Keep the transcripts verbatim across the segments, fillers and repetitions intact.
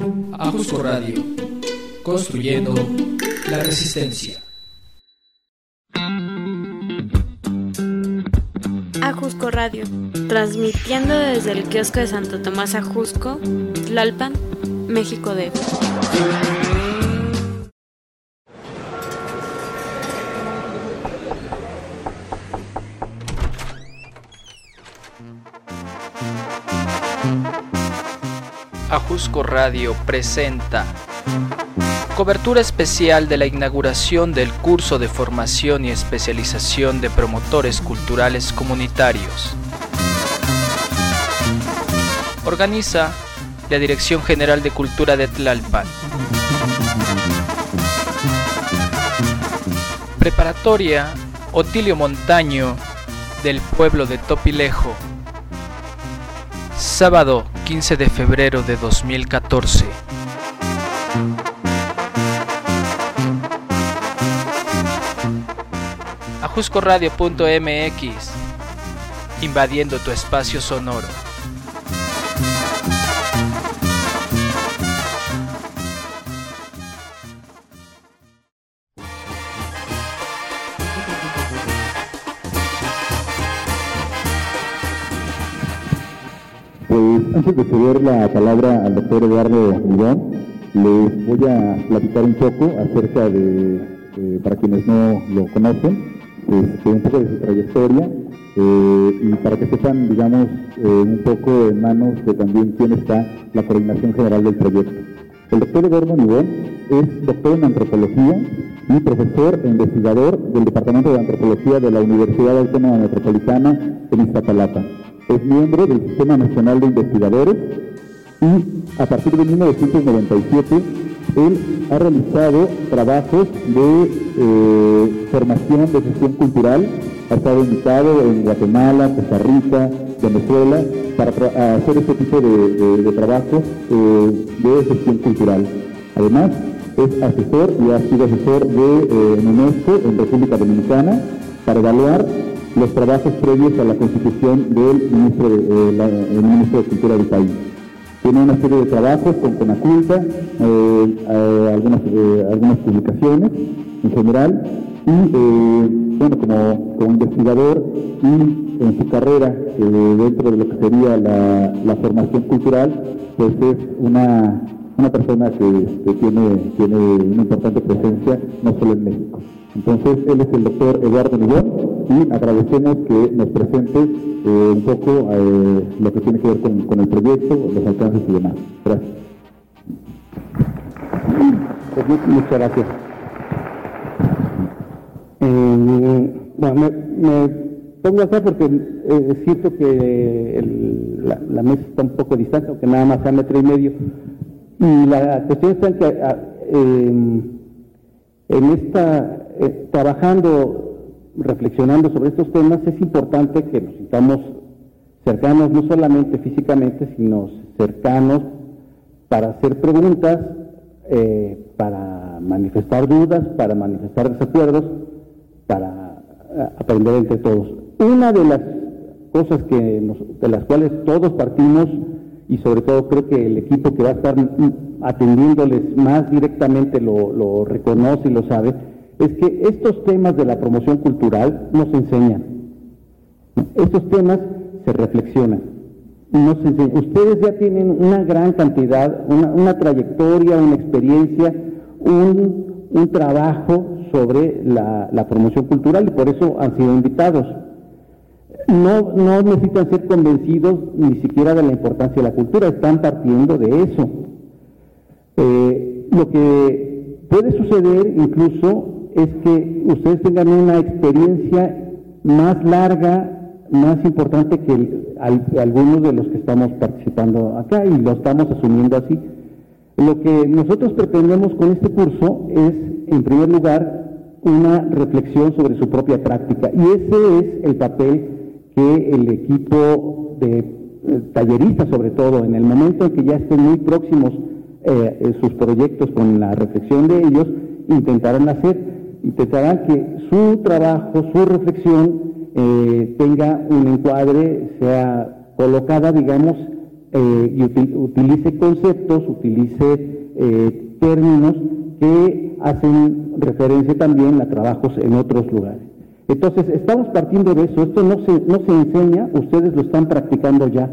Ajusco Radio, construyendo la resistencia. Ajusco Radio, transmitiendo desde el kiosco de Santo Tomás Ajusco, Tlalpan, México D F. Ajusco Radio presenta cobertura especial de la inauguración del curso de formación y especialización de promotores culturales comunitarios. Organiza la Dirección General de Cultura de Tlalpan. Preparatoria Otilio Montaño del pueblo de Topilejo. Sábado quince de febrero de dos mil catorce. Ajusco Radio punto m x, invadiendo tu espacio sonoro. Pues antes de ceder la palabra al doctor Eduardo Nibón, les voy a platicar un poco acerca de, eh, para quienes no lo conocen, este, un poco de su trayectoria eh, y para que sepan, digamos, eh, un poco en manos de también quién está la coordinación general del proyecto. El doctor Eduardo Nibón es doctor en antropología y profesor e investigador del Departamento de Antropología de la Universidad Autónoma Metropolitana en Iztapalapa. Es miembro del Sistema Nacional de Investigadores y a partir de mil novecientos noventa y siete él ha realizado trabajos de eh, formación de gestión cultural, ha estado invitado en Guatemala, Costa Rica, Venezuela, para tra- hacer este tipo de, de, de trabajos eh, de gestión cultural. Además, es asesor y ha sido asesor de eh, UNESCO en República Dominicana para evaluar los trabajos previos a la constitución del ministro de, eh, la, el ministro de Cultura del país. Tiene una serie de trabajos con Conaculta, eh, eh, algunas, eh, algunas publicaciones en general, y eh, bueno, como, como investigador y en su carrera eh, dentro de lo que sería la, la formación cultural, pues es una, una persona que, que tiene, tiene una importante presencia no solo en México. Entonces, él es el doctor Eduardo Nibón y agradecemos que nos presente eh, un poco eh, lo que tiene que ver con, con el proyecto, los alcances y demás. Gracias. Pues muchas gracias. Eh, bueno, me, me pongo acá porque eh, siento que el, la, la mesa está un poco distante, aunque nada más a metro y medio. Y la cuestión está en que eh, en esta, eh, trabajando, reflexionando sobre estos temas, es importante que nos sintamos cercanos, no solamente físicamente, sino cercanos para hacer preguntas, eh, para manifestar dudas, para manifestar desacuerdos, para eh, aprender entre todos. Una de las cosas que nos, de las cuales todos partimos, y sobre todo creo que el equipo que va a estar atendiéndoles más directamente lo, lo reconoce y lo sabe, es que estos temas de la promoción cultural no se enseñan. Estos temas se reflexionan. No se enseñan. Ustedes ya tienen una gran cantidad, una, una trayectoria, una experiencia, un, un trabajo sobre la, la promoción cultural y por eso han sido invitados. No, no necesitan ser convencidos ni siquiera de la importancia de la cultura, están partiendo de eso. Eh, lo que puede suceder incluso es que ustedes tengan una experiencia más larga, más importante que el, al, algunos de los que estamos participando acá, y lo estamos asumiendo así. Lo que nosotros pretendemos con este curso es, en primer lugar, una reflexión sobre su propia práctica, y ese es el papel que el equipo de eh, talleristas, sobre todo, en el momento en que ya estén muy próximos eh, en sus proyectos con la reflexión de ellos, intentarán hacer, intentarán que su trabajo, su reflexión, eh, tenga un encuadre, sea colocada, digamos, eh, y util, utilice conceptos, utilice eh, términos que hacen referencia también a trabajos en otros lugares. Entonces, estamos partiendo de eso. Esto no se, no se enseña, ustedes lo están practicando ya,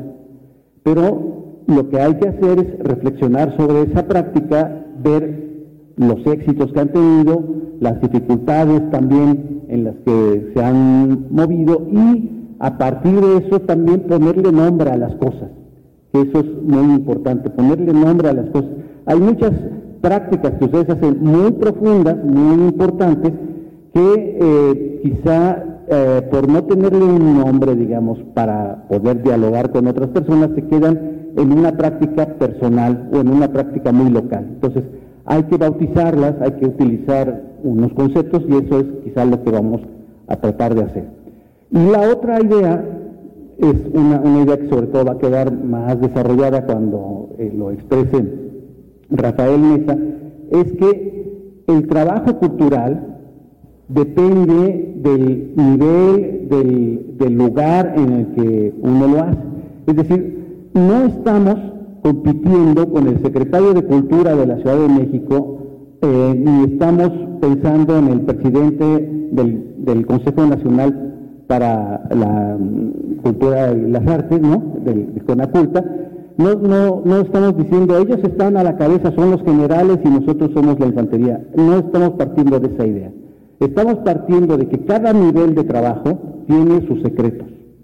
pero lo que hay que hacer es reflexionar sobre esa práctica, ver los éxitos que han tenido, las dificultades también en las que se han movido, y a partir de eso también ponerle nombre a las cosas, que eso es muy importante, ponerle nombre a las cosas. Hay muchas prácticas que ustedes hacen muy profundas, muy importantes, que eh, quizá eh, por no tenerle un nombre, digamos, para poder dialogar con otras personas, se quedan en una práctica personal o en una práctica muy local. Entonces, hay que bautizarlas, hay que utilizar unos conceptos, y eso es quizá lo que vamos a tratar de hacer. Y la otra idea es una, una idea que sobre todo va a quedar más desarrollada cuando eh, lo exprese Rafael Mesa, es que el trabajo cultural depende del nivel, del, del lugar en el que uno lo hace. Es decir, no estamos compitiendo con el secretario de Cultura de la Ciudad de México, eh, ni estamos pensando en el presidente del, del Consejo Nacional para la um, Cultura y las Artes, ¿no?, del, de Conaculta. No, no, no estamos diciendo, ellos están a la cabeza, son los generales y nosotros somos la infantería. No estamos partiendo de esa idea. Estamos partiendo de que cada nivel de trabajo tiene sus secretos.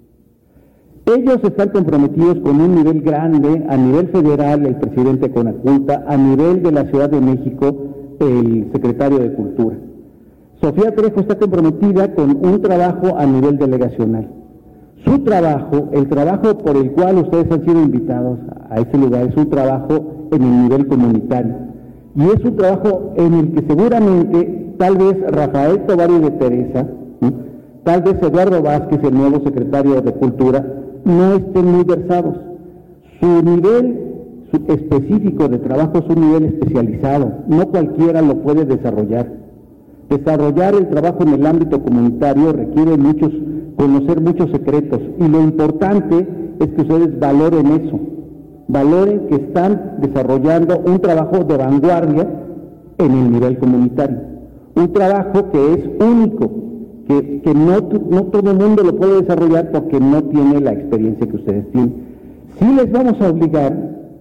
Ellos están comprometidos con un nivel grande, a nivel federal, el presidente de Conaculta, a nivel de la Ciudad de México, el secretario de Cultura. Sofía Trejo está comprometida con un trabajo a nivel delegacional. Su trabajo, el trabajo por el cual ustedes han sido invitados a ese lugar, es un trabajo en el nivel comunitario. Y es un trabajo en el que seguramente, tal vez Rafael Tovares de Teresa, ¿sí?, tal vez Eduardo Vázquez, el nuevo secretario de Cultura, no estén muy versados. Su nivel su específico de trabajo es un nivel especializado, no cualquiera lo puede desarrollar. Desarrollar el trabajo en el ámbito comunitario requiere muchos, conocer muchos secretos, y lo importante es que ustedes valoren eso, valoren que están desarrollando un trabajo de vanguardia en el nivel comunitario, un trabajo que es único, que, que no, no todo el mundo lo puede desarrollar porque no tiene la experiencia que ustedes tienen. Sí les vamos a obligar,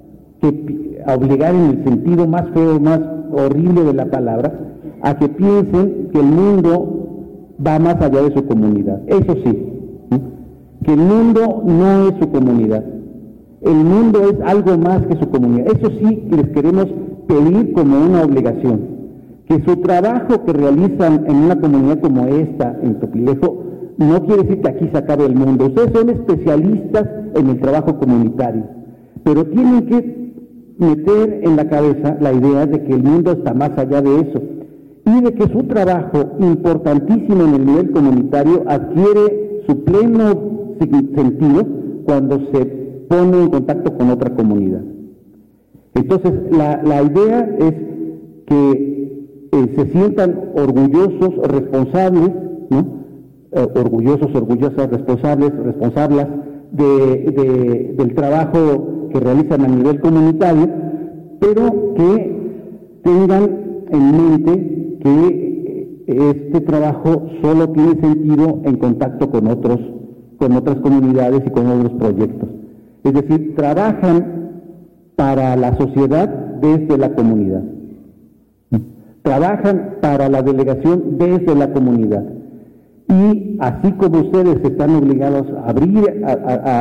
que, a obligar en el sentido más feo, más horrible de la palabra, a que piensen que el mundo va más allá de su comunidad. Eso sí, ¿sí?, que el mundo no es su comunidad. El mundo es algo más que su comunidad. Eso sí les queremos pedir como una obligación. Que su trabajo que realizan en una comunidad como esta, en Topilejo, no quiere decir que aquí se acabe el mundo. Ustedes son especialistas en el trabajo comunitario, pero tienen que meter en la cabeza la idea de que el mundo está más allá de eso, y de que su trabajo, importantísimo en el nivel comunitario, adquiere su pleno sentido cuando se pone en contacto con otra comunidad. Entonces, la, la idea es que Eh, se sientan orgullosos, responsables, ¿no? Eh, orgullosos, orgullosas, responsables, responsables de, de, del trabajo que realizan a nivel comunitario, pero que tengan en mente que este trabajo solo tiene sentido en contacto con otros, con otras comunidades y con otros proyectos. Es decir, trabajan para la sociedad desde la comunidad. Trabajan para la delegación desde la comunidad. Y así como ustedes están obligados a abrir, a, a, a,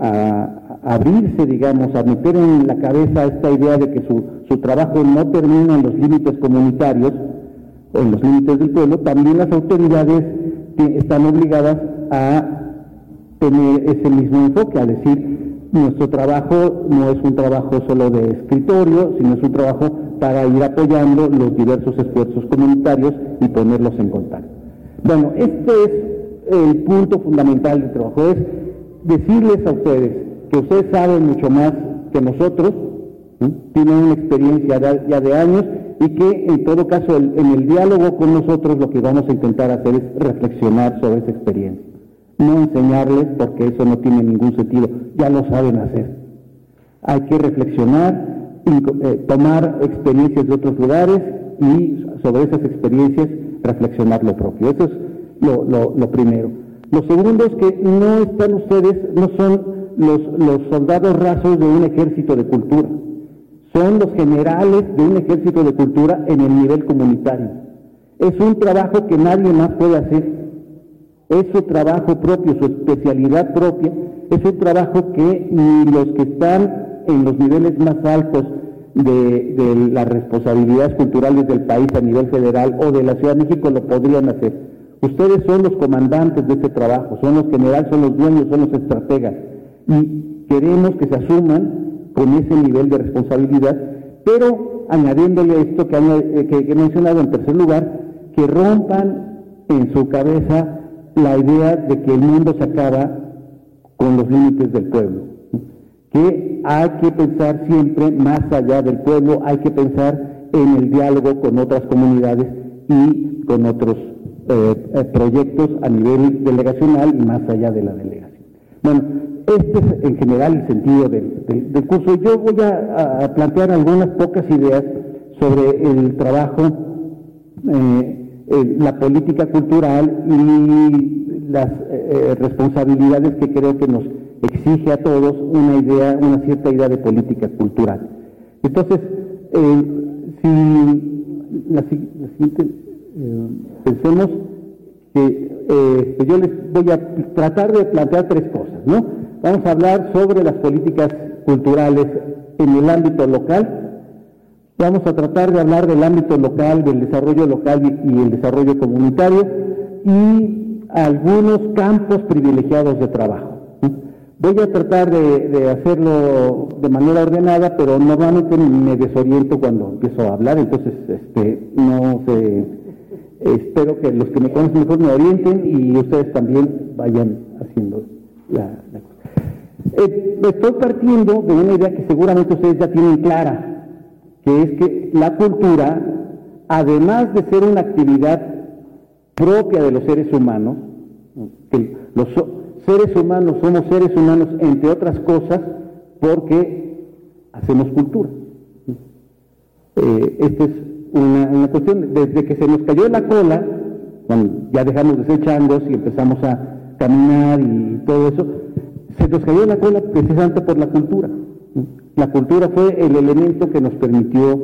a abrirse, digamos, a meter en la cabeza esta idea de que su, su trabajo no termina en los límites comunitarios, o en los límites del pueblo, también las autoridades están obligadas a tener ese mismo enfoque, a decir, nuestro trabajo no es un trabajo solo de escritorio, sino es un trabajo para ir apoyando los diversos esfuerzos comunitarios y ponerlos en contacto. Bueno, este es el punto fundamental del trabajo, es decirles a ustedes que ustedes saben mucho más que nosotros, ¿sí?, tienen una experiencia ya de años, y que en todo caso el, en el diálogo con nosotros lo que vamos a intentar hacer es reflexionar sobre esa experiencia. No enseñarles, porque eso no tiene ningún sentido, ya lo saben hacer. hay que reflexionar, y, eh, tomar experiencias de otros lugares y sobre esas experiencias reflexionar lo propio. Eso es lo, lo, lo primero. Lo segundo es que no están ustedes, no son los, los soldados rasos de un ejército de cultura, son los generales de un ejército de cultura en el nivel comunitario. Es un trabajo que nadie más puede hacer, es su trabajo propio, su especialidad propia, es un trabajo que ni los que están en los niveles más altos de, de las responsabilidades culturales del país a nivel federal o de la Ciudad de México lo podrían hacer. Ustedes son los comandantes de este trabajo, son los generales, son los dueños, son los estrategas, y queremos que se asuman con ese nivel de responsabilidad, pero añadiéndole esto que, que, que he mencionado en tercer lugar, que rompan en su cabeza la idea de que el mundo se acaba con los límites del pueblo, que hay que pensar siempre más allá del pueblo, hay que pensar en el diálogo con otras comunidades y con otros eh, eh, proyectos a nivel delegacional y más allá de la delegación. Bueno, este es en general el sentido del, del, del curso. Yo voy a, a plantear algunas pocas ideas sobre el trabajo, eh, eh, la política cultural y las eh, responsabilidades que creo que nos exige a todos una idea, una cierta idea de política cultural. Entonces, eh, si la, la siguiente, eh, pensemos que eh, yo les voy a tratar de plantear tres cosas, ¿no? Vamos a hablar sobre las políticas culturales en el ámbito local. Vamos a tratar de hablar del ámbito local, del desarrollo local y, y el desarrollo comunitario y algunos campos privilegiados de trabajo. Voy a tratar de, de hacerlo de manera ordenada, pero normalmente me desoriento cuando empiezo a hablar, entonces este, no sé, espero que los que me conocen mejor me orienten y ustedes también vayan haciendo la, la cosa. Eh, estoy partiendo de una idea que seguramente ustedes ya tienen clara, que es que la cultura, además de ser una actividad propia de los seres humanos, que los seres humanos somos seres humanos entre otras cosas porque hacemos cultura. Eh, esta es una, una cuestión, desde que se nos cayó la cola, cuando ya dejamos de ser changos y empezamos a caminar y todo eso, se nos cayó la cola precisamente por la cultura. La cultura fue el elemento que nos permitió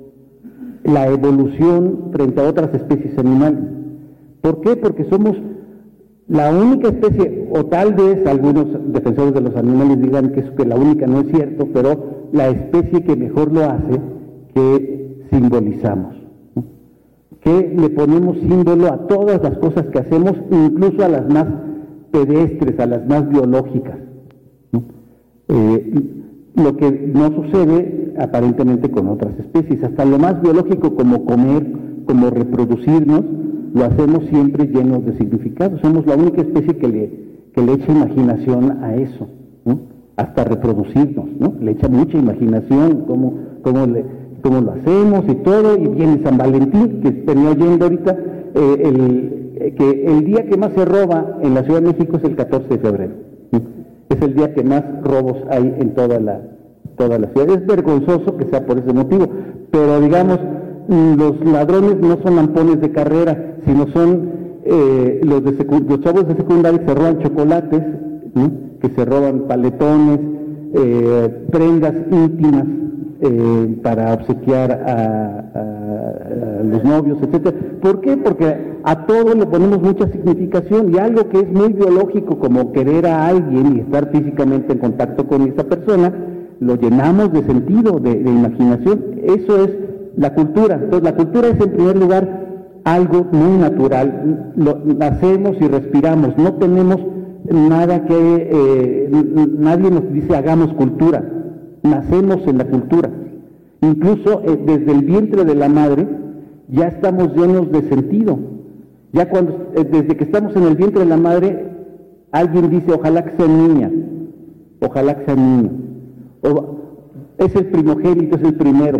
la evolución frente a otras especies animales. ¿Por qué? Porque somos la única especie, o tal vez algunos defensores de los animales digan que, es, que la única no es cierto, pero la especie que mejor lo hace, que simbolizamos, ¿no? Que le ponemos símbolo a todas las cosas que hacemos, incluso a las más pedestres, a las más biológicas, ¿no? Eh, lo que no sucede aparentemente con otras especies, hasta lo más biológico como comer, como reproducirnos, lo hacemos siempre llenos de significados. Somos la única especie que le, que le echa imaginación a eso, ¿no? Hasta reproducirnos, ¿no? Le echa mucha imaginación, cómo, cómo, le, cómo lo hacemos y todo, y viene San Valentín, que venía oyendo ahorita, eh, el, eh, que el día que más se roba en la Ciudad de México es el catorce de febrero, ¿no? Es el día que más robos hay en toda la, toda la ciudad. Es vergonzoso que sea por ese motivo, pero digamos, los ladrones no son lampones de carrera, sino son eh, los, de los chavos de secundaria que se roban chocolates, ¿no? Que se roban paletones, eh, prendas íntimas eh, para obsequiar a, a, a los novios, etcétera. ¿Por qué? Porque a todo le ponemos mucha significación, y algo que es muy biológico como querer a alguien y estar físicamente en contacto con esa persona, lo llenamos de sentido, de, de imaginación. Eso es la cultura. Entonces, la cultura es en primer lugar algo muy natural, lo nacemos y respiramos, no tenemos nada que, eh, nadie nos dice hagamos cultura, nacemos en la cultura. Incluso eh, desde el vientre de la madre ya estamos llenos de sentido. Ya cuando, eh, desde que estamos en el vientre de la madre, alguien dice ojalá que sea niña, ojalá que sea niño, o, es el primogénito, es el primero.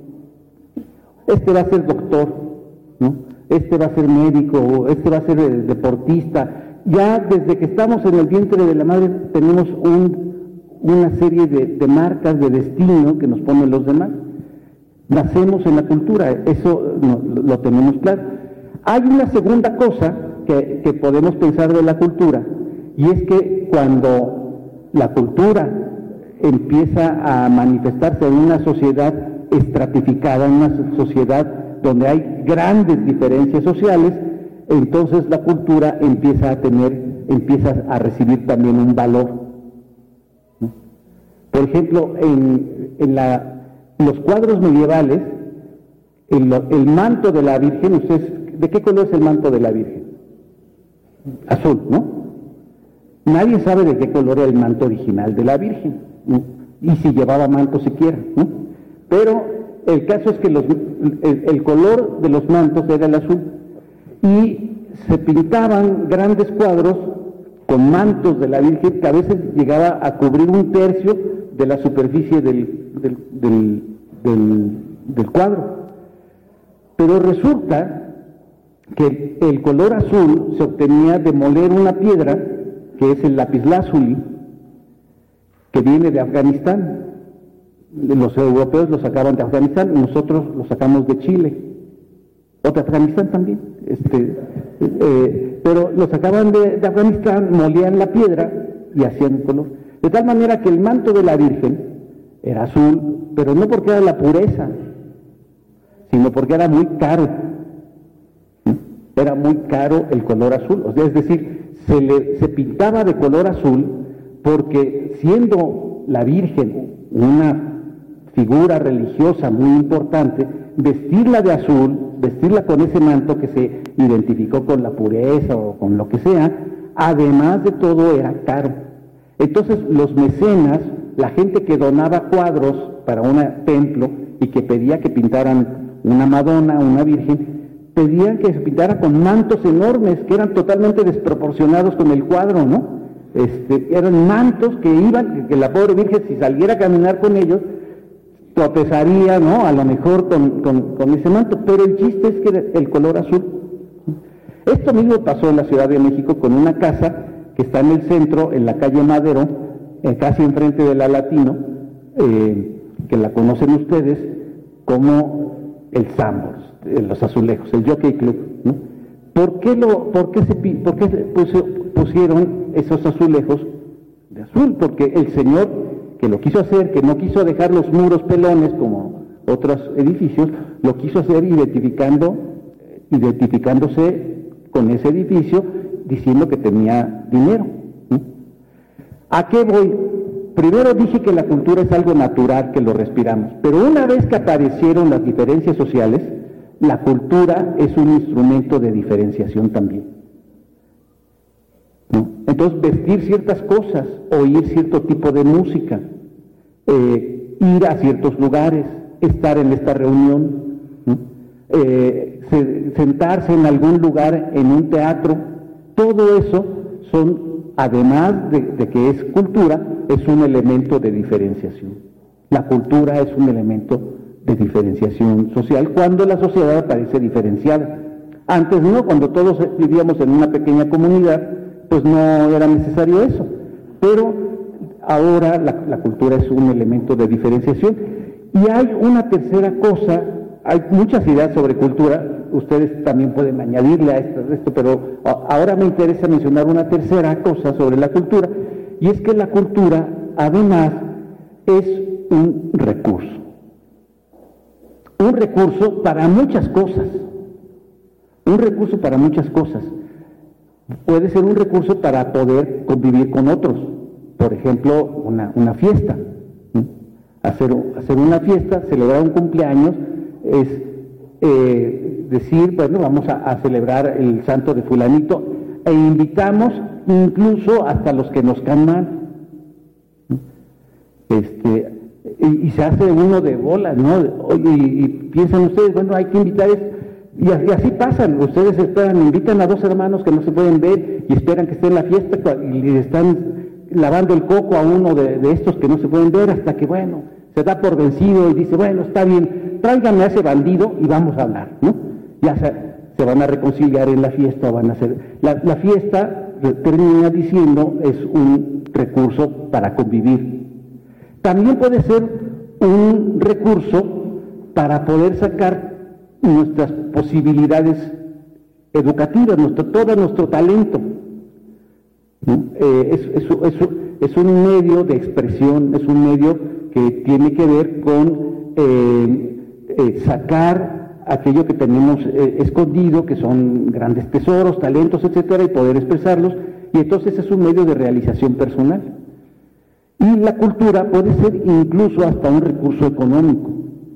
Este va a ser doctor, ¿no? Este va a ser médico, este va a ser deportista. Ya desde que estamos en el vientre de la madre tenemos un, una serie de, de marcas de destino que nos ponen los demás. Nacemos en la cultura, eso no, lo tenemos claro. Hay una segunda cosa que, que podemos pensar de la cultura, y es que cuando la cultura empieza a manifestarse en una sociedad estratificada, en una sociedad donde hay grandes diferencias sociales, entonces la cultura empieza a tener, empieza a recibir también un valor, ¿no? Por ejemplo, en, en la, los cuadros medievales, el, el manto de la Virgen, ustedes, ¿de qué color es el manto de la Virgen? Azul, ¿no? Nadie sabe de qué color era el manto original de la Virgen, ¿no? Y si llevaba manto siquiera, ¿no? Pero el caso es que los, el, el color de los mantos era el azul, y se pintaban grandes cuadros con mantos de la Virgen que a veces llegaba a cubrir un tercio de la superficie del, del, del, del, del cuadro. Pero resulta que el color azul se obtenía de moler una piedra, que es el lapislázuli, que viene de Afganistán. Los europeos lo sacaban de Afganistán, nosotros lo sacamos de Chile, o de Afganistán también, este, eh, pero lo sacaban de, de Afganistán, molían la piedra y hacían color. De tal manera que el manto de la Virgen era azul, pero no porque era la pureza, sino porque era muy caro. Era muy caro el color azul, o sea, es decir, se, le, se pintaba de color azul porque, siendo la Virgen una figura religiosa muy importante, vestirla de azul, vestirla con ese manto que se identificó con la pureza o con lo que sea, además de todo era caro. Entonces los mecenas, la gente que donaba cuadros para un templo y que pedía que pintaran una Madonna, una Virgen, pedían que se pintara con mantos enormes que eran totalmente desproporcionados con el cuadro, ¿no? Este, eran mantos que iban, que la pobre Virgen, si saliera a caminar con ellos, tropezaría, ¿no? A lo mejor con, con, con ese manto, pero el chiste es que era el color azul. Esto mismo pasó en la Ciudad de México con una casa que está en el centro, en la calle Madero, eh, casi enfrente de la Latino, eh, que la conocen ustedes como el Sambors, eh, los azulejos, el Jockey Club, ¿no? ¿Por qué, lo, por qué, se, por qué puso, pusieron esos azulejos de azul? Porque el señor que lo quiso hacer, que no quiso dejar los muros pelones como otros edificios, lo quiso hacer identificando, identificándose con ese edificio, diciendo que tenía dinero, ¿no? ¿A qué voy? Primero dije que la cultura es algo natural, que lo respiramos, pero una vez que aparecieron las diferencias sociales, la cultura es un instrumento de diferenciación también, ¿no? Entonces, vestir ciertas cosas, oír cierto tipo de música, eh, ir a ciertos lugares, estar en esta reunión, ¿no? eh, se, sentarse en algún lugar, en un teatro, todo eso son, además de, de que es cultura, es un elemento de diferenciación. La cultura es un elemento de diferenciación social cuando la sociedad parece diferenciada. Antes no, cuando todos vivíamos en una pequeña comunidad, pues no era necesario eso, pero ahora la, la cultura es un elemento de diferenciación. Y hay una tercera cosa, hay muchas ideas sobre cultura, ustedes también pueden añadirle a esto, esto, pero ahora me interesa mencionar una tercera cosa sobre la cultura, y es que la cultura además es un recurso, un recurso para muchas cosas, un recurso para muchas cosas. Puede ser un recurso para poder convivir con otros, por ejemplo, una, una fiesta, ¿sí? hacer, hacer una fiesta, celebrar un cumpleaños, es eh, decir, bueno, vamos a, a celebrar el santo de fulanito, e invitamos incluso hasta los que nos caen mal, ¿sí? este, y, y se hace uno de bolas, ¿no? Y, y piensan ustedes, bueno, hay que invitar esto. Y así pasan, ustedes esperan, invitan a dos hermanos que no se pueden ver y esperan que esté en la fiesta y le están lavando el coco a uno de, de estos que no se pueden ver hasta que, bueno, se da por vencido y dice, bueno, está bien, tráiganme a ese bandido y vamos a hablar, ¿no? Ya se, se van a reconciliar en la fiesta, van a hacer... La, la fiesta, termina diciendo, es un recurso para convivir, también puede ser un recurso para poder sacar nuestras posibilidades educativas, nuestro, todo nuestro talento. Eh, es, es, es, es un medio de expresión, es un medio que tiene que ver con eh, eh, sacar aquello que tenemos eh, escondido, que son grandes tesoros, talentos, etcétera, y poder expresarlos, y entonces es un medio de realización personal. Y la cultura puede ser incluso hasta un recurso económico.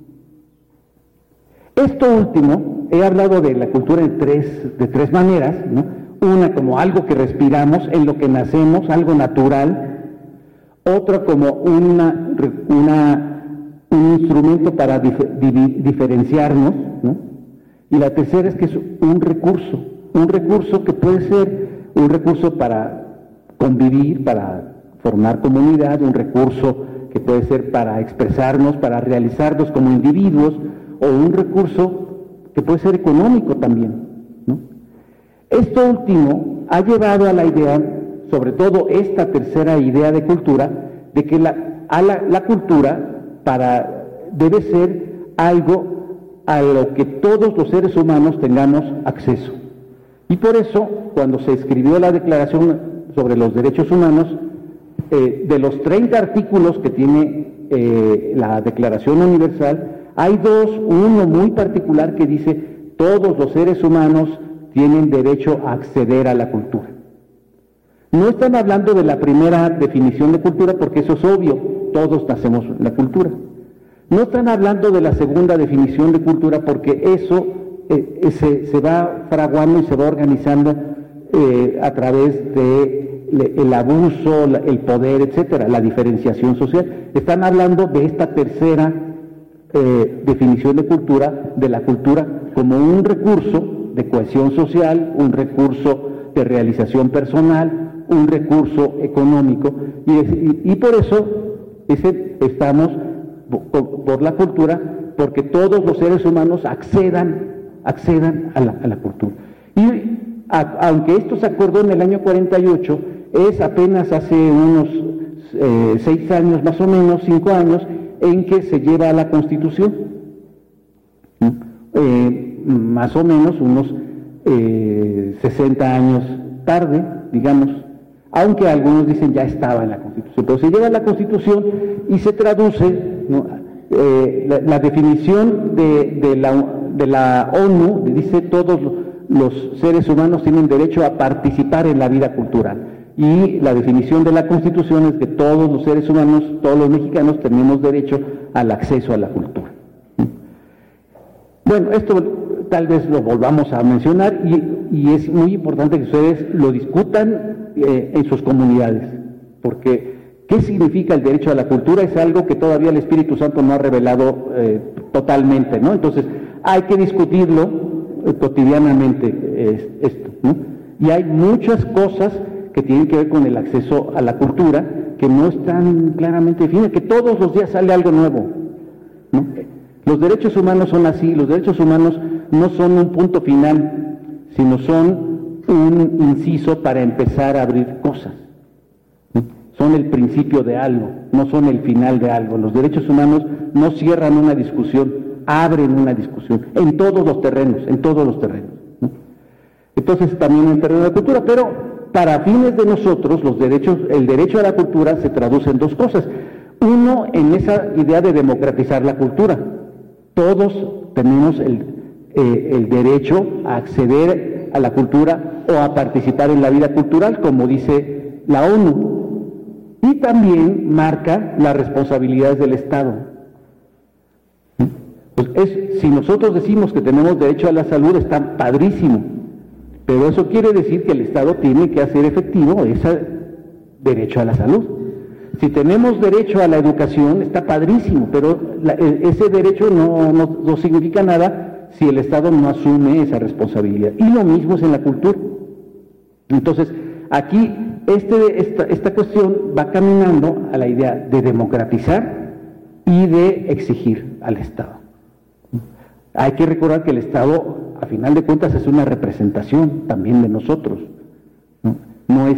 Esto último, he hablado de la cultura de tres, de tres maneras, ¿no? Una como algo que respiramos, en lo que nacemos, algo natural. Otra como una, una, un instrumento para dif, di, diferenciarnos, ¿no? Y la tercera es que es un recurso, un recurso que puede ser un recurso para convivir, para formar comunidad, un recurso que puede ser para expresarnos, para realizarnos como individuos, o un recurso que puede ser económico también, ¿no? Esto último ha llevado a la idea, sobre todo esta tercera idea de cultura, de que la, a la, la cultura para, debe ser algo a lo que todos los seres humanos tengamos acceso. Y por eso, cuando se escribió la Declaración sobre los Derechos Humanos, eh, de los treinta artículos que tiene eh, la Declaración Universal, hay dos, uno muy particular que dice: todos los seres humanos tienen derecho a acceder a la cultura. No están hablando de la primera definición de cultura, porque eso es obvio, todos nacemos en la cultura. No están hablando de la segunda definición de cultura, porque eso eh, se, se va fraguando y se va organizando eh, a través de le, el abuso, la, el poder, etcétera, la diferenciación social. Están hablando de esta tercera eh, definición de cultura, de la cultura como un recurso de cohesión social, un recurso de realización personal, un recurso económico, y, y, y por eso ese, estamos por, por la cultura, porque todos los seres humanos accedan, accedan a la, a la cultura. Y a, aunque esto se acordó en el año cuarenta y ocho, es apenas hace unos eh, seis años más o menos, cinco años, en que se lleva a la Constitución. Eh, más o menos unos eh, sesenta años tarde, digamos, aunque algunos dicen ya estaba en la Constitución, pero se lleva a la Constitución y se traduce, ¿no? eh, la, la definición de, de, la, de la ONU, dice: todos los seres humanos tienen derecho a participar en la vida cultural, y la definición de la Constitución es que todos los seres humanos, todos los mexicanos tenemos derecho al acceso a la cultura. Bueno, esto tal vez lo volvamos a mencionar, y, y es muy importante que ustedes lo discutan eh, en sus comunidades, porque ¿qué significa el derecho a la cultura? Es algo que todavía el Espíritu Santo no ha revelado eh, totalmente, ¿no? Entonces hay que discutirlo eh, cotidianamente eh, esto, ¿no? Y hay muchas cosas que tienen que ver con el acceso a la cultura que no están claramente definidas, que todos los días sale algo nuevo, ¿no? Los derechos humanos son así, los derechos humanos no son un punto final, sino son un inciso para empezar a abrir cosas. Son el principio de algo, no son el final de algo. Los derechos humanos no cierran una discusión, abren una discusión, en todos los terrenos, en todos los terrenos, ¿no? Entonces también en el terreno de la cultura, pero para fines de nosotros, los derechos, el derecho a la cultura se traduce en dos cosas. Uno, en esa idea de democratizar la cultura. Todos tenemos el, eh, el derecho a acceder a la cultura o a participar en la vida cultural, como dice la ONU. Y también marca las responsabilidades del Estado. Pues es, si nosotros decimos que tenemos derecho a la salud, está padrísimo, pero eso quiere decir que el Estado tiene que hacer efectivo ese derecho a la salud. Si tenemos derecho a la educación, está padrísimo, pero la, ese derecho no, no, no significa nada si el Estado no asume esa responsabilidad. Y lo mismo es en la cultura. Entonces, aquí este, esta, esta cuestión va caminando a la idea de democratizar y de exigir al Estado. Hay que recordar que el Estado, a final de cuentas, es una representación también de nosotros. No, no es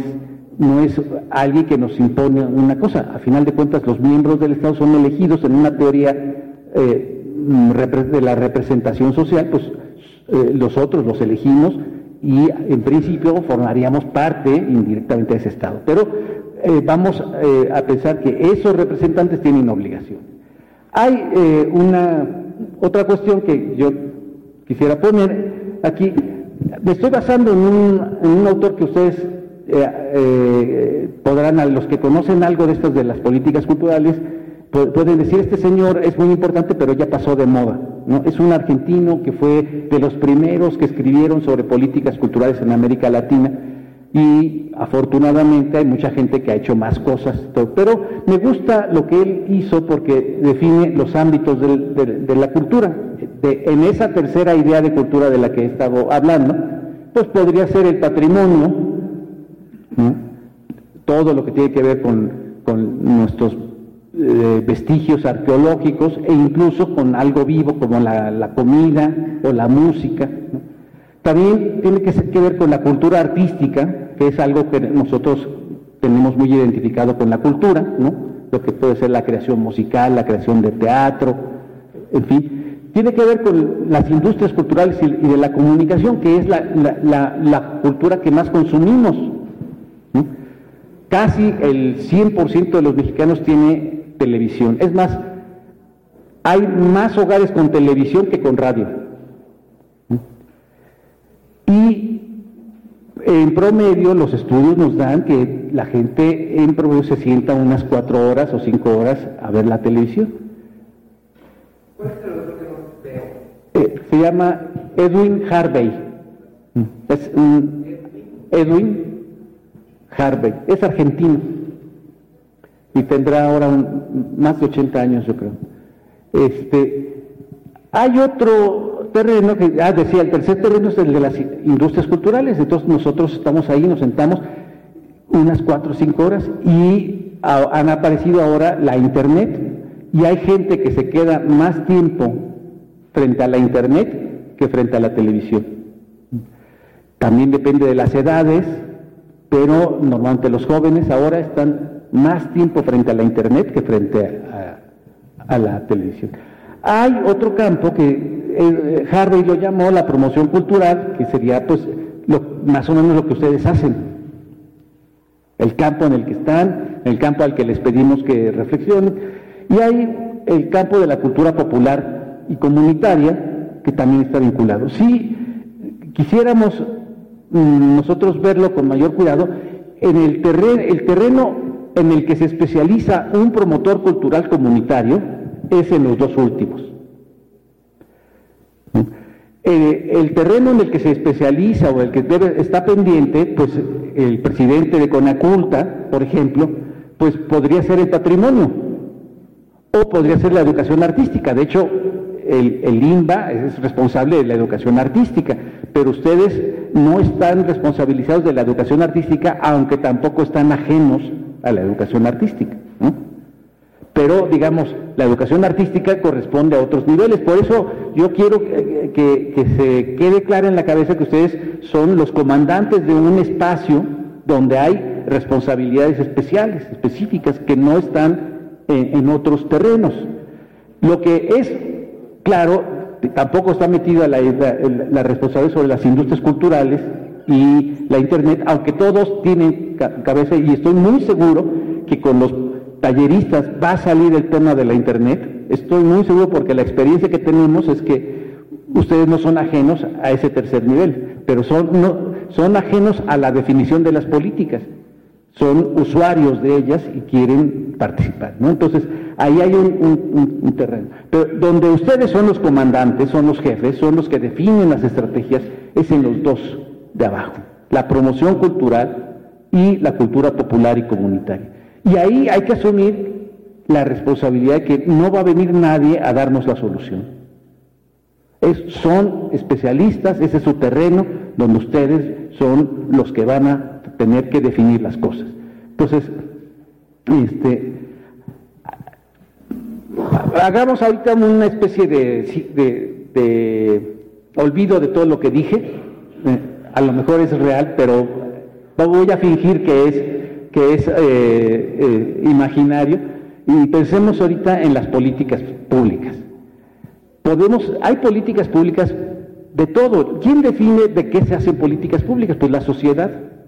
no es alguien que nos impone una cosa. A final de cuentas, los miembros del Estado son elegidos en una teoría eh, de la representación social, pues eh, los otros los elegimos y en principio formaríamos parte indirectamente de ese Estado. Pero eh, vamos eh, a pensar que esos representantes tienen obligación. Hay eh, una otra cuestión que yo quisiera poner aquí. Me estoy basando en un, en un autor que ustedes eh, eh, podrán, a los que conocen algo de estas de las políticas culturales, pueden decir, este señor es muy importante, pero ya pasó de moda, ¿no? Es un argentino que fue de los primeros que escribieron sobre políticas culturales en América Latina, y afortunadamente hay mucha gente que ha hecho más cosas, todo. Pero me gusta lo que él hizo porque define los ámbitos del, de, de la cultura. De, en esa tercera idea de cultura de la que he estado hablando, pues podría ser el patrimonio, ¿no? Todo lo que tiene que ver con, con nuestros eh, vestigios arqueológicos e incluso con algo vivo como la, la comida o la música, ¿no? También tiene que, ser, que ver con la cultura artística, que es algo que nosotros tenemos muy identificado con la cultura, ¿no? Lo que puede ser la creación musical, la creación de teatro, en fin. Tiene que ver con las industrias culturales y, y de la comunicación, que es la, la, la, la cultura que más consumimos, ¿no? Casi el cien por ciento de los mexicanos tiene televisión. Es más, hay más hogares con televisión que con radio. Y en promedio los estudios nos dan que la gente en promedio se sienta unas cuatro horas o cinco horas a ver la televisión. ¿Cuál es el otro que no veo? Eh, se llama Edwin Harvey. Es un Edwin Harvey, es argentino y tendrá ahora un, más de ochenta años, yo creo. Este, hay otro terreno que, ah, decía, el tercer terreno es el de las industrias culturales. Entonces nosotros estamos ahí, nos sentamos unas cuatro o cinco horas y a, han aparecido ahora la internet, y hay gente que se queda más tiempo frente a la internet que frente a la televisión. También depende de las edades, pero normalmente los jóvenes ahora están más tiempo frente a la internet que frente a, a, a la televisión. Hay otro campo que eh, Harvey lo llamó la promoción cultural, que sería pues lo, más o menos lo que ustedes hacen, el campo en el que están, el campo al que les pedimos que reflexionen, y hay el campo de la cultura popular y comunitaria, que también está vinculado. Si quisiéramos mm, nosotros verlo con mayor cuidado, en el terreno, el terreno en el que se especializa un promotor cultural comunitario es en los dos últimos. Eh, el terreno en el que se especializa o el que debe, está pendiente, pues el presidente de Conaculta, por ejemplo, pues podría ser el patrimonio, o podría ser la educación artística. De hecho, el, el I N B A es responsable de la educación artística, pero ustedes no están responsabilizados de la educación artística, aunque tampoco están ajenos a la educación artística, ¿no? Pero, digamos, la educación artística corresponde a otros niveles. Por eso yo quiero que, que, que se quede claro en la cabeza que ustedes son los comandantes de un espacio donde hay responsabilidades especiales, específicas, que no están en, en otros terrenos. Lo que es claro, tampoco está metida la, la, la responsabilidad sobre las industrias culturales y la internet, aunque todos tienen cabeza, y estoy muy seguro que con los talleristas va a salir el tema de la internet. Estoy muy seguro, porque la experiencia que tenemos es que ustedes no son ajenos a ese tercer nivel, pero son, no, son ajenos a la definición de las políticas, son usuarios de ellas y quieren participar, ¿no? Entonces ahí hay un, un, un terreno, pero donde ustedes son los comandantes, son los jefes, son los que definen las estrategias, es en los dos de abajo, la promoción cultural y la cultura popular y comunitaria. Y ahí hay que asumir la responsabilidad de que no va a venir nadie a darnos la solución. Es, son especialistas, ese es su terreno, donde ustedes son los que van a tener que definir las cosas. Entonces, este, hagamos ahorita una especie de, de, de olvido de todo lo que dije. Eh, a lo mejor es real, pero voy a fingir que es que es eh, eh, imaginario, y pensemos ahorita en las políticas públicas. Podemos, hay políticas públicas de todo. ¿Quién define de qué se hacen políticas públicas? Pues la sociedad.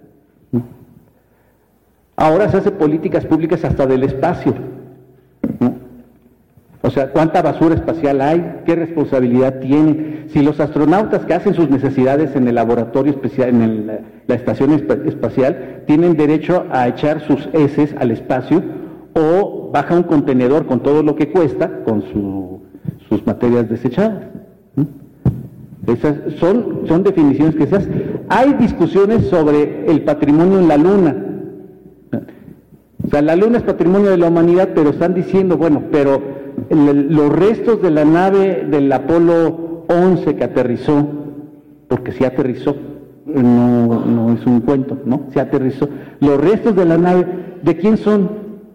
Ahora se hacen políticas públicas hasta del espacio, ¿no? O sea, ¿cuánta basura espacial hay? ¿Qué responsabilidad tienen? Si los astronautas que hacen sus necesidades en el laboratorio especial, en el, la estación espacial, tienen derecho a echar sus heces al espacio, o baja un contenedor con todo lo que cuesta, con su, sus materias desechadas. Esas son, son definiciones que se hacen. Hay discusiones sobre el patrimonio en la Luna. O sea, la Luna es patrimonio de la humanidad, pero están diciendo, bueno, pero el, los restos de la nave del Apolo once que aterrizó, porque sí aterrizó, no, no es un cuento, ¿no? Sí aterrizó. Los restos de la nave, ¿de quién son?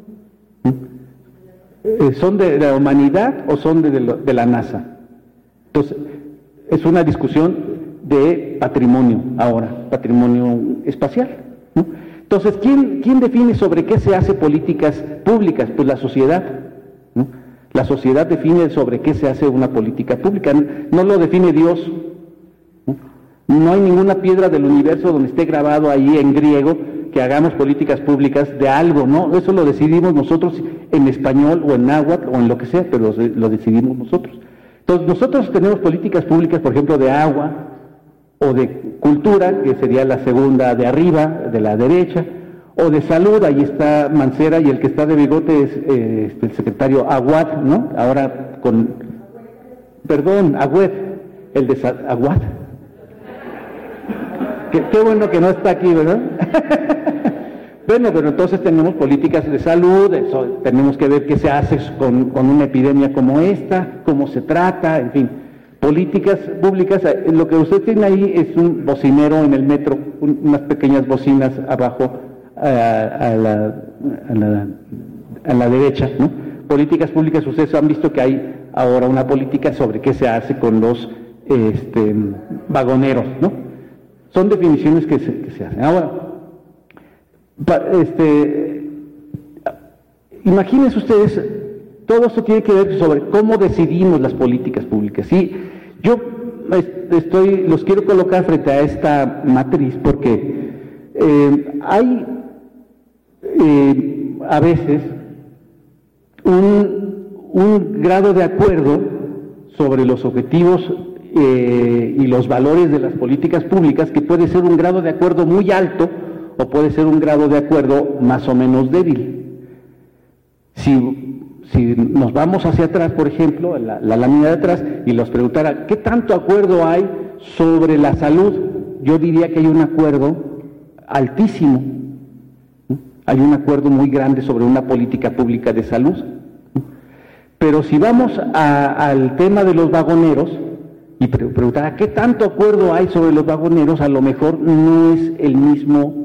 ¿Son de la humanidad o son de, de, de la NASA? Entonces, es una discusión de patrimonio ahora, patrimonio espacial, ¿no? Entonces, ¿quién, ¿quién define sobre qué se hace políticas públicas? Pues la sociedad, ¿no? La sociedad define sobre qué se hace una política pública, no lo define Dios, ¿no? No hay ninguna piedra del universo donde esté grabado ahí en griego que hagamos políticas públicas de algo, ¿no? Eso lo decidimos nosotros en español o en náhuatl o en lo que sea, pero lo decidimos nosotros. Entonces, nosotros tenemos políticas públicas, por ejemplo, de agua, o de cultura, que sería la segunda de arriba, de la derecha, o de salud, ahí está Mancera, y el que está de bigote es eh, el secretario Aguad, ¿no? Ahora con, perdón, Agüed, el de Aguad. Qué, qué bueno que no está aquí, ¿verdad? Bueno, pero entonces tenemos políticas de salud, eso, tenemos que ver qué se hace con, con una epidemia como esta, cómo se trata, en fin. Políticas públicas, lo que usted tiene ahí es un bocinero en el metro, un, unas pequeñas bocinas abajo a, a, la, a, la, a la derecha, ¿no? Políticas públicas, ustedes han visto que hay ahora una política sobre qué se hace con los este, vagoneros, ¿no? Son definiciones que se, que se hacen. Ahora, este, imagínense ustedes, todo esto tiene que ver sobre cómo decidimos las políticas públicas. Sí, yo estoy, los quiero colocar frente a esta matriz porque eh, hay eh, a veces un, un grado de acuerdo sobre los objetivos eh, y los valores de las políticas públicas que puede ser un grado de acuerdo muy alto o puede ser un grado de acuerdo más o menos débil. Si Si nos vamos hacia atrás, por ejemplo, la, la lámina de atrás, y los preguntara, ¿qué tanto acuerdo hay sobre la salud? Yo diría que hay un acuerdo altísimo. ¿no? Hay un acuerdo muy grande sobre una política pública de salud. ¿no? Pero si vamos a, al tema de los vagoneros, y pre preguntar, ¿qué tanto acuerdo hay sobre los vagoneros? A lo mejor no es el mismo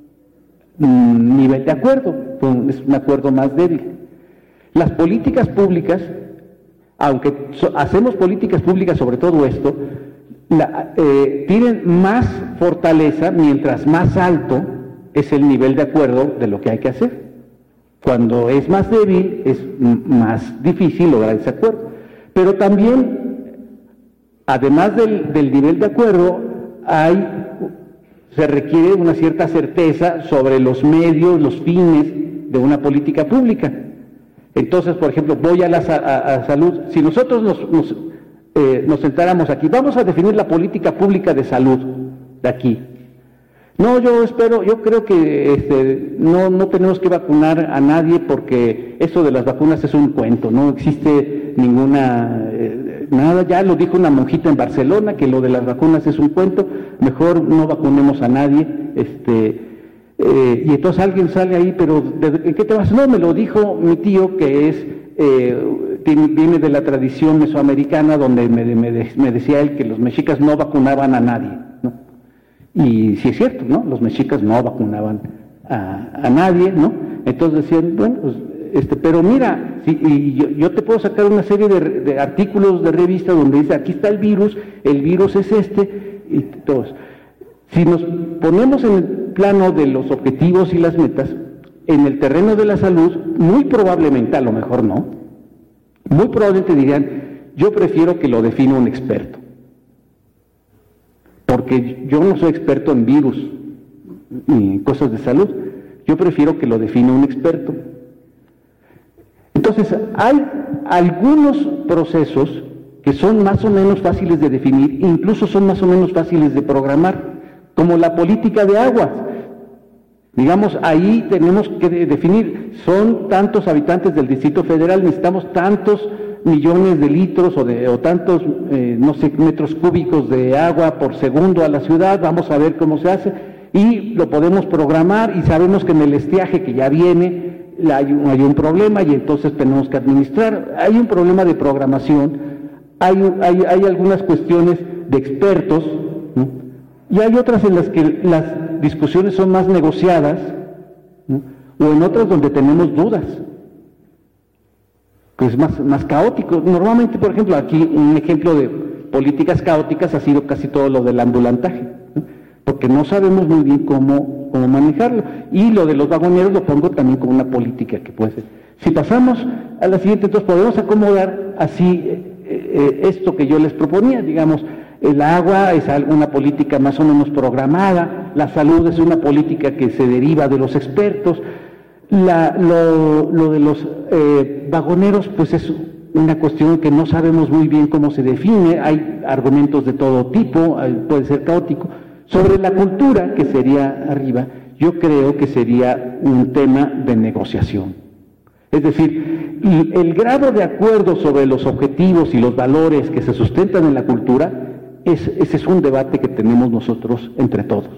mm, nivel de acuerdo, es un acuerdo más débil. Las políticas públicas, aunque so, hacemos políticas públicas sobre todo esto, la, eh, tienen más fortaleza mientras más alto es el nivel de acuerdo de lo que hay que hacer. Cuando es más débil es más difícil lograr ese acuerdo. Pero también, además del, del nivel de acuerdo, hay, se requiere una cierta certeza sobre los medios, los fines de una política pública. Entonces, por ejemplo, voy a la a, a salud. Si nosotros nos, nos, eh, nos sentáramos aquí, vamos a definir la política pública de salud de aquí. No, yo espero, yo creo que este, no, no tenemos que vacunar a nadie porque eso de las vacunas es un cuento, no existe ninguna, eh, nada, ya lo dijo una monjita en Barcelona, que lo de las vacunas es un cuento, mejor no vacunemos a nadie, este... Eh, y entonces alguien sale ahí, pero ¿de qué te vas? No, me lo dijo mi tío, que es eh, tiene, viene de la tradición mesoamericana, donde me, me, me decía él que los mexicas no vacunaban a nadie, ¿no? Y sí es cierto, ¿no? Los mexicas no vacunaban a, a nadie, ¿no? Entonces decían, bueno, pues, este, pero mira, si, y yo, yo te puedo sacar una serie de, de artículos de revista donde dice, aquí está el virus, el virus es este, y todos. Si nos ponemos en el plano de los objetivos y las metas, en el terreno de la salud, muy probablemente, a lo mejor no, muy probablemente dirían, yo prefiero que lo defina un experto, porque yo no soy experto en virus ni en cosas de salud, yo prefiero que lo defina un experto. Entonces, hay algunos procesos que son más o menos fáciles de definir, incluso son más o menos fáciles de programar, como la política de aguas. Digamos, ahí tenemos que definir, son tantos habitantes del Distrito Federal, necesitamos tantos millones de litros o, de, o tantos, eh, no sé, metros cúbicos de agua por segundo a la ciudad, vamos a ver cómo se hace, y lo podemos programar, y sabemos que en el estiaje que ya viene hay un, hay un problema, y entonces tenemos que administrar. Hay un problema de programación, hay, hay, hay algunas cuestiones de expertos, ¿no? Y hay otras en las que las discusiones son más negociadas, ¿no? O en otras donde tenemos dudas, que es más, más caótico. Normalmente, por ejemplo, aquí un ejemplo de políticas caóticas ha sido casi todo lo del ambulantaje, ¿no? Porque no sabemos muy bien cómo, cómo manejarlo. Y lo de los vagoneros lo pongo también como una política que puede ser. Si pasamos a la siguiente, entonces podemos acomodar así eh, eh, esto que yo les proponía, digamos, el agua es una política más o menos programada, la salud es una política que se deriva de los expertos, la, lo, lo de los eh, vagoneros pues es una cuestión que no sabemos muy bien cómo se define, hay argumentos de todo tipo, puede ser caótico. Sobre la cultura, que sería arriba, yo creo que sería un tema de negociación. Es decir, el grado de acuerdo sobre los objetivos y los valores que se sustentan en la cultura, es, ese es un debate que tenemos nosotros entre todos.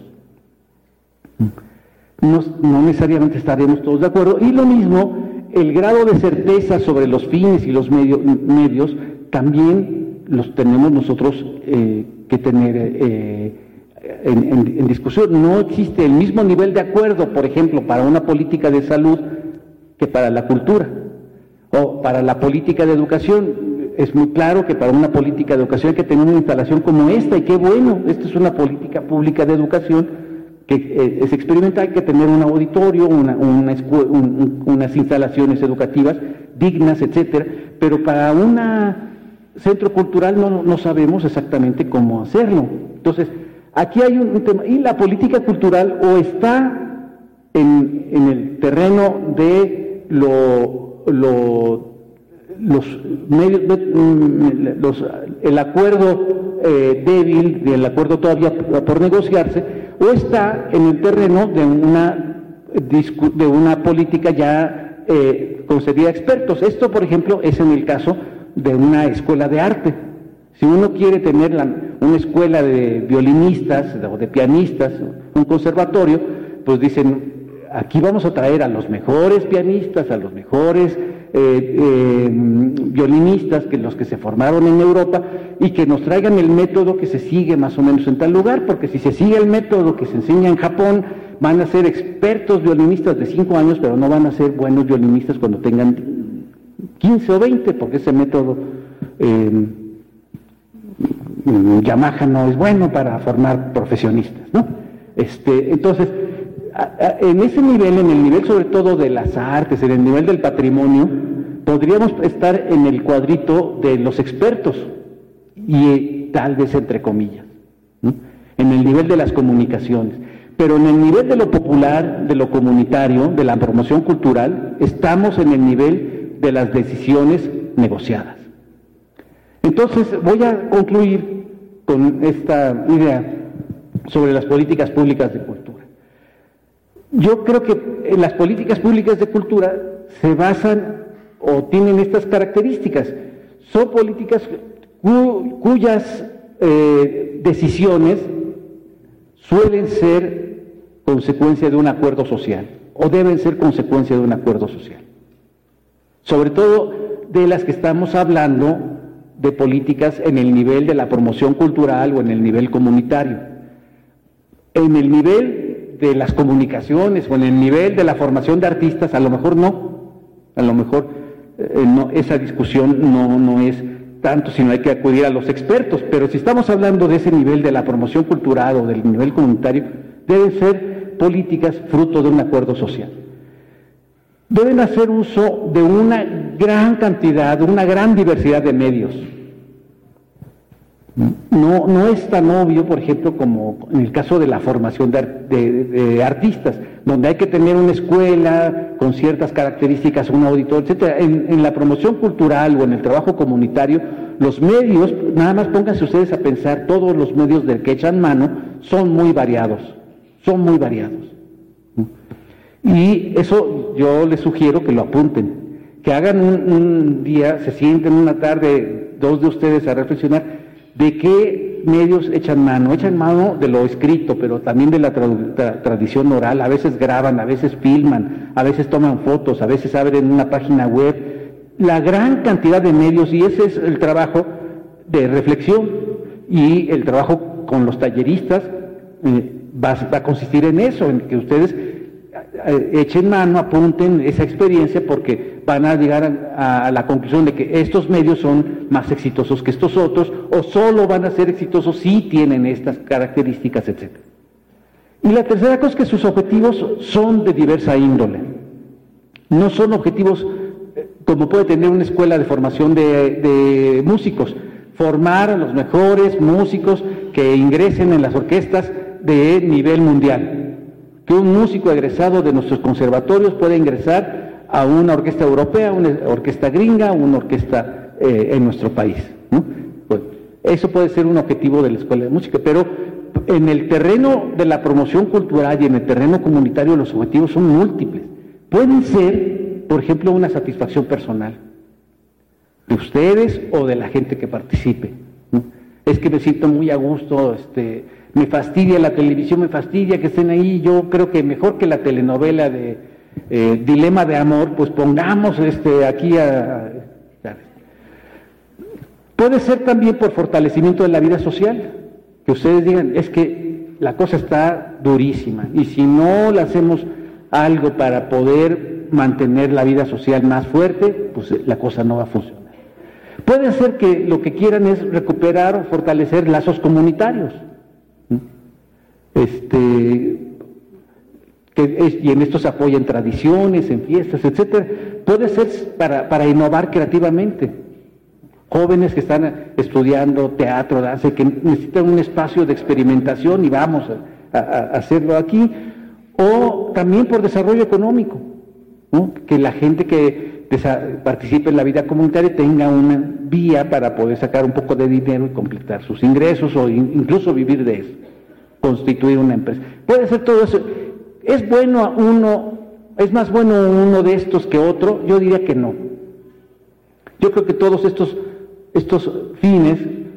No, no necesariamente estaremos todos de acuerdo, y lo mismo, el grado de certeza sobre los fines y los medio, medios, también los tenemos nosotros eh, que tener eh, en, en, en discusión. No existe el mismo nivel de acuerdo, por ejemplo, para una política de salud que para la cultura, o para la política de educación. Es muy claro que para una política de educación hay que tener una instalación como esta, y qué bueno, esta es una política pública de educación que eh, es experimental, hay que tener un auditorio, una, una un, un, unas instalaciones educativas dignas, etcétera, pero para un centro cultural no, no sabemos exactamente cómo hacerlo. Entonces, aquí hay un, un tema, y la política cultural o está en, en el terreno de lo, lo los medios, los, el acuerdo eh, débil, el acuerdo todavía por negociarse, o está en el terreno de una, de una política ya eh, concedida a expertos. Esto, por ejemplo, es en el caso de una escuela de arte. Si uno quiere tener la, una escuela de violinistas o de pianistas, un conservatorio, pues dicen, aquí vamos a traer a los mejores pianistas, a los mejores eh, eh, violinistas, que los que se formaron en Europa, y que nos traigan el método que se sigue más o menos en tal lugar, porque si se sigue el método que se enseña en Japón, van a ser expertos violinistas de cinco años, pero no van a ser buenos violinistas cuando tengan quince o veinte, porque ese método eh, Yamaha no es bueno para formar profesionistas, ¿no? Este, entonces, en ese nivel, en el nivel sobre todo de las artes, en el nivel del patrimonio, podríamos estar en el cuadrito de los expertos, y tal vez entre comillas, ¿no? En el nivel de las comunicaciones, pero en el nivel de lo popular, de lo comunitario, de la promoción cultural, estamos en el nivel de las decisiones negociadas. Entonces, voy a concluir con esta idea sobre las políticas públicas de cultura. Yo creo que en las políticas públicas de cultura se basan o tienen estas características. Son políticas cu cuyas eh, decisiones suelen ser consecuencia de un acuerdo social, o deben ser consecuencia de un acuerdo social. Sobre todo de las que estamos hablando de políticas en el nivel de la promoción cultural o en el nivel comunitario. En el nivel de las comunicaciones o en el nivel de la formación de artistas, a lo mejor no, a lo mejor eh, no, esa discusión no, no es tanto, sino hay que acudir a los expertos, pero si estamos hablando de ese nivel de la promoción cultural o del nivel comunitario, deben ser políticas fruto de un acuerdo social. deben hacer uso de una gran cantidad, de una gran diversidad de medios. No, no es tan obvio, por ejemplo, como en el caso de la formación de, de, de artistas, donde hay que tener una escuela con ciertas características, un auditor, etcétera. En, en la promoción cultural o en el trabajo comunitario, los medios, nada más pónganse ustedes a pensar, todos los medios del que echan mano son muy variados, son muy variados. Y eso yo les sugiero que lo apunten, que hagan un, un día, se sienten una tarde, dos de ustedes a reflexionar, ¿de qué medios echan mano? Echan mano de lo escrito, pero también de la tra- tra- tradición oral. A veces graban, a veces filman, a veces toman fotos, a veces abren una página web. La gran cantidad de medios, y ese es el trabajo de reflexión. Y el trabajo con los talleristas eh, va, va a consistir en eso, en que ustedes eh, echen mano, apunten esa experiencia, porque van a llegar a, a la conclusión de que estos medios son más exitosos que estos otros, o solo van a ser exitosos si tienen estas características, etcétera. Y la tercera cosa es que sus objetivos son de diversa índole. No son objetivos eh, como puede tener una escuela de formación de, de músicos, formar a los mejores músicos que ingresen en las orquestas de nivel mundial. Que un músico egresado de nuestros conservatorios pueda ingresar a una orquesta europea, una orquesta gringa, una orquesta eh, en nuestro país, ¿no? Pues, eso puede ser un objetivo de la escuela de música, pero en el terreno de la promoción cultural y en el terreno comunitario los objetivos son múltiples. Pueden ser, por ejemplo, una satisfacción personal de ustedes o de la gente que participe, ¿no? Es que me siento muy a gusto, este, me fastidia la televisión, me fastidia que estén ahí, yo creo que mejor que la telenovela de eh, Dilema de Amor, pues pongamos este, aquí a, a... Puede ser también por fortalecimiento de la vida social, que ustedes digan, es que la cosa está durísima, y si no le hacemos algo para poder mantener la vida social más fuerte, pues la cosa no va a funcionar. Puede ser que lo que quieran es recuperar o fortalecer lazos comunitarios. Este, que es, y en esto se apoyan tradiciones, en fiestas, etcétera. Puede ser para, para innovar creativamente. Jóvenes que están estudiando teatro, danza, que necesitan un espacio de experimentación y vamos a, a, a hacerlo aquí. O también por desarrollo económico, ¿no? Que la gente que participe en la vida comunitaria tenga una vía para poder sacar un poco de dinero y completar sus ingresos o in, incluso vivir de eso, constituir una empresa. Puede ser todo eso. ¿Es bueno uno, es más bueno uno de estos que otro? Yo diría que no. Yo creo que todos estos, estos fines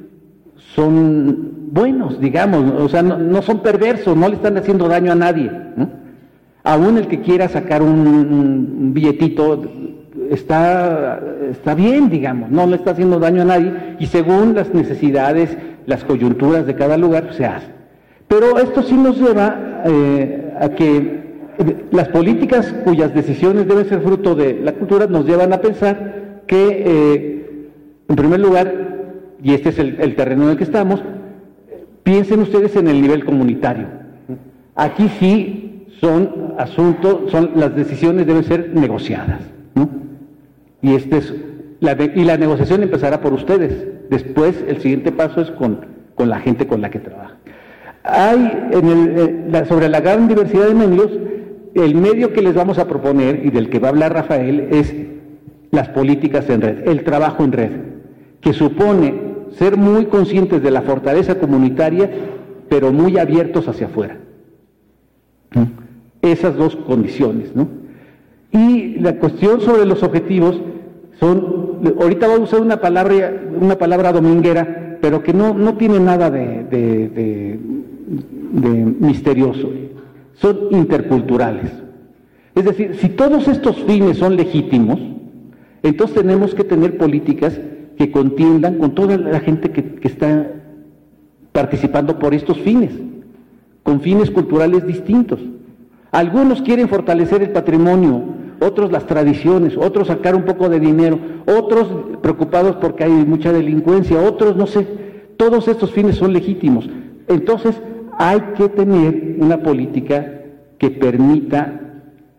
son buenos, digamos, o sea, no, no son perversos, no le están haciendo daño a nadie, ¿no? Aún el que quiera sacar un, un billetito está, está bien, digamos, no le está haciendo daño a nadie, y según las necesidades, las coyunturas de cada lugar, se hace. Pero esto sí nos lleva eh, a que las políticas cuyas decisiones deben ser fruto de la cultura nos llevan a pensar que, eh, en primer lugar, y este es el, el terreno en el que estamos, piensen ustedes en el nivel comunitario. Aquí sí son asuntos, son, las decisiones deben ser negociadas, ¿no? Y, este es, la, y la negociación empezará por ustedes. Después, el siguiente paso es con, con la gente con la que trabaja. Hay, en el, eh, la, sobre la gran diversidad de medios, el medio que les vamos a proponer, y del que va a hablar Rafael, es las políticas en red, el trabajo en red, que supone ser muy conscientes de la fortaleza comunitaria, pero muy abiertos hacia afuera. ¿Mm? Esas dos condiciones, ¿no? Y la cuestión sobre los objetivos son, ahorita voy a usar una palabra, una palabra dominguera, pero que no, no tiene nada de, de, de, de misterioso. Son interculturales. Es decir, si todos estos fines son legítimos, entonces tenemos que tener políticas que contiendan con toda la gente que, que está participando por estos fines, con fines culturales distintos. Algunos quieren fortalecer el patrimonio, otros las tradiciones, otros sacar un poco de dinero, otros preocupados porque hay mucha delincuencia, otros no sé, todos estos fines son legítimos. Entonces hay que tener una política que permita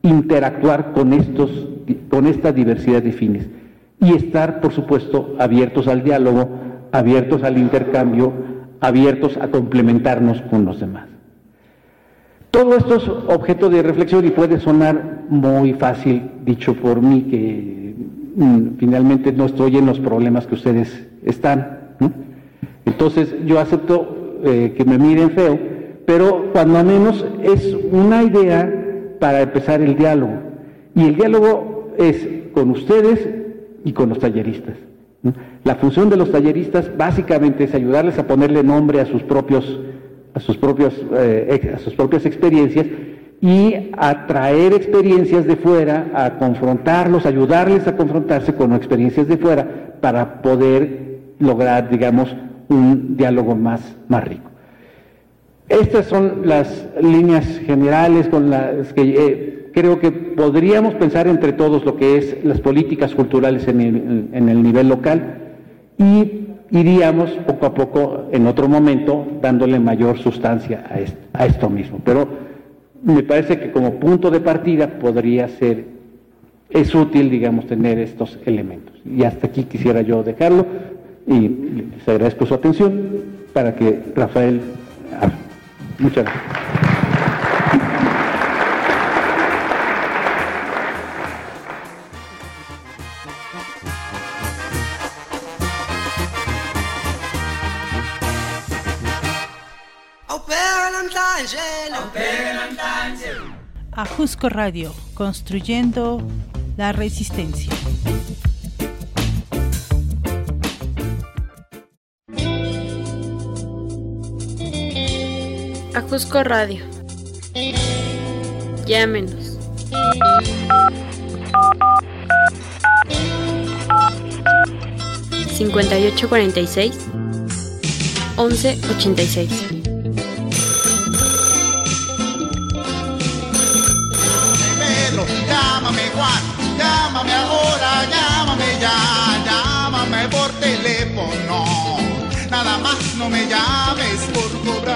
interactuar con, estos, con esta diversidad de fines y estar, por supuesto, abiertos al diálogo, abiertos al intercambio, abiertos a complementarnos con los demás. Todo esto es objeto de reflexión y puede sonar muy fácil, dicho por mí, que mm, finalmente no estoy en los problemas que ustedes están, ¿no? Entonces yo acepto eh, que me miren feo, pero cuando menos es una idea para empezar el diálogo. Y el diálogo es con ustedes y con los talleristas, ¿no? La función de los talleristas básicamente es ayudarles a ponerle nombre a sus propios a sus propios eh, a sus propias experiencias y a traer experiencias de fuera, a confrontarlos, ayudarles a confrontarse con experiencias de fuera para poder lograr, digamos, un diálogo más, más rico. Estas son las líneas generales con las que eh, creo que podríamos pensar entre todos lo que es las políticas culturales en el, en el nivel local y iríamos poco a poco en otro momento dándole mayor sustancia a esto, a esto mismo. Pero me parece que como punto de partida podría ser, es útil, digamos, tener estos elementos. Y hasta aquí quisiera yo dejarlo y les agradezco su atención para que Rafael hable. Muchas gracias. Ajusco Radio, construyendo la resistencia. Ajusco Radio. Llámenos. cincuenta y ocho cuarenta y seis, once ochenta y seis. Llámame Juan, llámame ahora, llámame ya, llámame por teléfono, nada más no me llames por cobrar.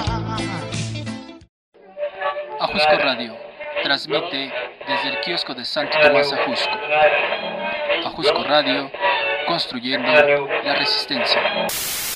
Ajusco Radio transmite desde el kiosco de Santo Tomás Ajusco. Ajusco Radio, construyendo la resistencia.